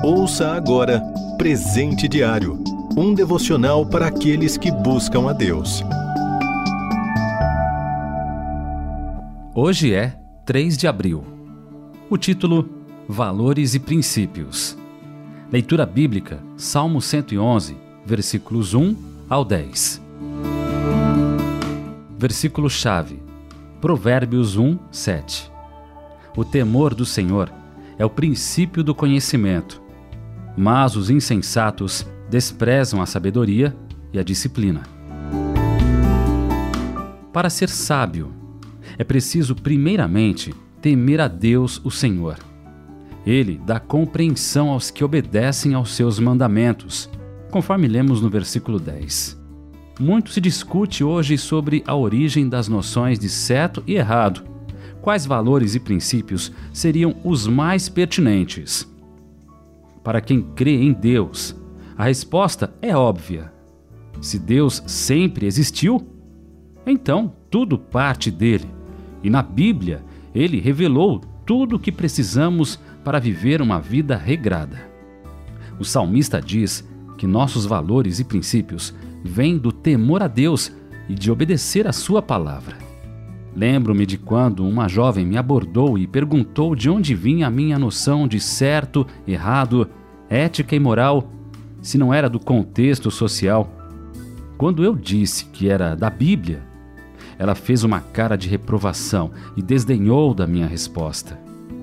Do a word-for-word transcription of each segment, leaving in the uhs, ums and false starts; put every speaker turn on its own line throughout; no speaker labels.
Ouça agora Presente Diário, um devocional para aqueles que buscam a Deus.
Hoje é três de abril. O título: Valores e Princípios. Leitura bíblica, Salmo cento e onze, versículos um ao dez. Versículo-chave, Provérbios um, sete. O temor do Senhor é o princípio do conhecimento, mas os insensatos desprezam a sabedoria e a disciplina. Para ser sábio, é preciso primeiramente temer a Deus, o Senhor. Ele dá compreensão aos que obedecem aos seus mandamentos, conforme lemos no versículo dez. Muito se discute hoje sobre a origem das noções de certo e errado. Quais valores e princípios seriam os mais pertinentes? Para quem crê em Deus, a resposta é óbvia. Se Deus sempre existiu, então tudo parte dele. E na Bíblia, ele revelou tudo o que precisamos para viver uma vida regrada. O salmista diz que nossos valores e princípios vêm do temor a Deus e de obedecer a sua palavra. Lembro-me de quando uma jovem me abordou e perguntou de onde vinha a minha noção de certo, errado, ética e moral, se não era do contexto social. Quando eu disse que era da Bíblia, ela fez uma cara de reprovação e desdenhou da minha resposta.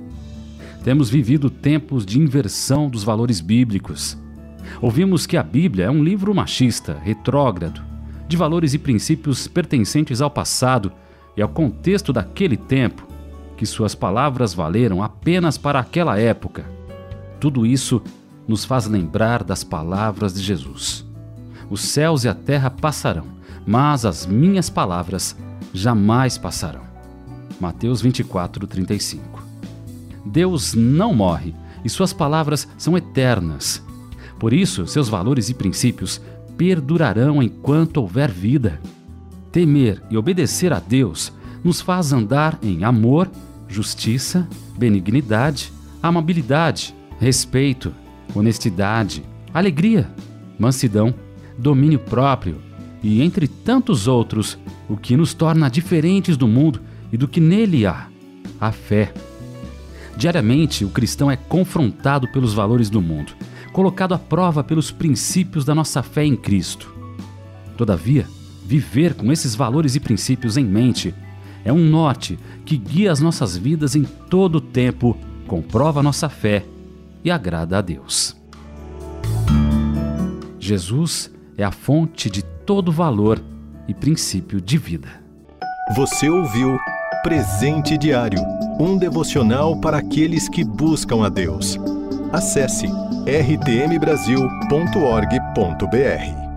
Temos vivido tempos de inversão dos valores bíblicos. Ouvimos que a Bíblia é um livro machista, retrógrado, de valores e princípios pertencentes ao passado e ao contexto daquele tempo, que suas palavras valeram apenas para aquela época. Tudo isso nos faz lembrar das palavras de Jesus. Os céus e a terra passarão, mas as minhas palavras jamais passarão. Mateus vinte e quatro, trinta e cinco. Deus não morre e suas palavras são eternas. Por isso, seus valores e princípios perdurarão enquanto houver vida. Temer e obedecer a Deus nos faz andar em amor, justiça, benignidade, amabilidade, respeito, honestidade, alegria, mansidão, domínio próprio e, entre tantos outros, o que nos torna diferentes do mundo e do que nele há, a fé. Diariamente, o cristão é confrontado pelos valores do mundo, colocado à prova pelos princípios da nossa fé em Cristo. Todavia, viver com esses valores e princípios em mente é um norte que guia as nossas vidas em todo o tempo, comprova nossa fé e agrada a Deus. Jesus é a fonte de todo valor e princípio de vida.
Você ouviu Presente Diário, um devocional para aqueles que buscam a Deus. Acesse r t m brasil ponto org ponto b r.